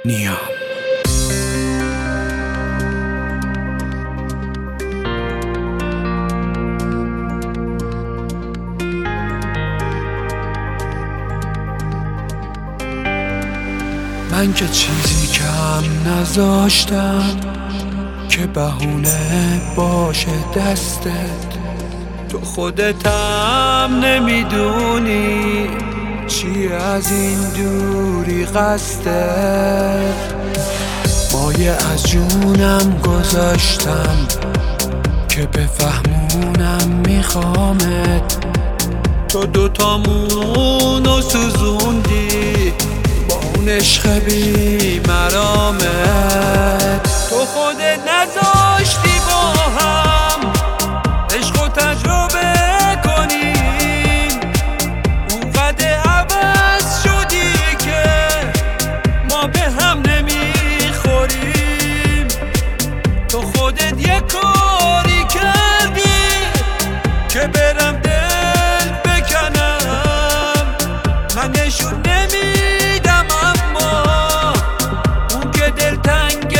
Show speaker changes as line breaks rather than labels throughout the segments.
نیام. من که چیزی کم نذاشتم که بهونه باشه دستت، تو خودتم نمیدونی چی از این دوری قصدت. مایه از جونم گذاشتم که بفهمونم میخوامت، تو دوتامونو سوزوندی با اون عشق بی مرامت. تو خودت نذاشتی با هم عشق و تجربه کنیم، اونقدر عوض شدی که ما به هم نمیخوریم. تو خودت یه کاری کردی که برم دل بکنم، من نشون نمیدم اما اون که دلتنگ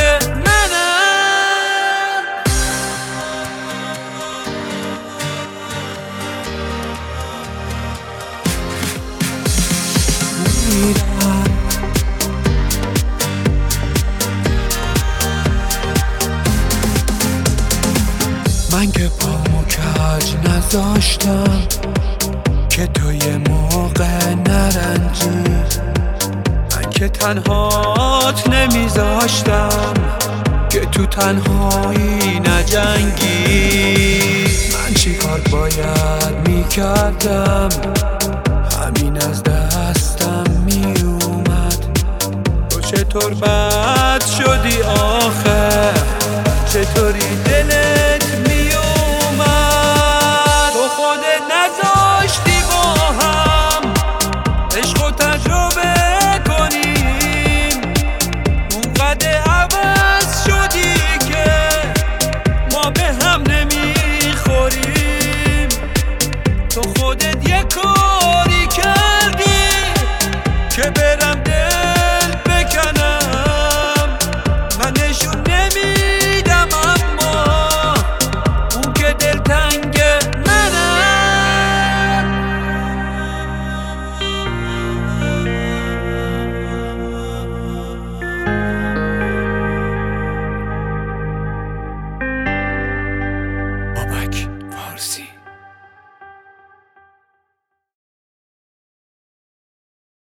من که پامو کج نذاشتم که تو یه موقع نرنجی، من که تنهات نمیذاشتم که تو تنهایی نجنگی. من چی کار باید میکردم، همین از دستم میومد. تو چطور بد شدی آخه، چطوری دل